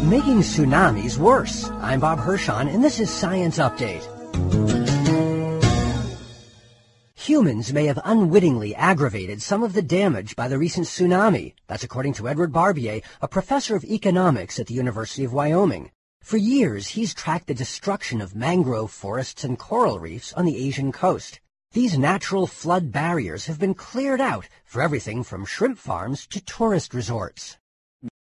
Making tsunamis worse. I'm Bob Hirschon, and this is Science Update. Humans may have unwittingly aggravated some of the damage by the recent tsunami. That's according to Edward Barbier, a professor of economics at the University of Wyoming. For years, he's tracked the destruction of mangrove forests and coral reefs on the Asian coast. These natural flood barriers have been cleared out for everything from shrimp farms to tourist resorts.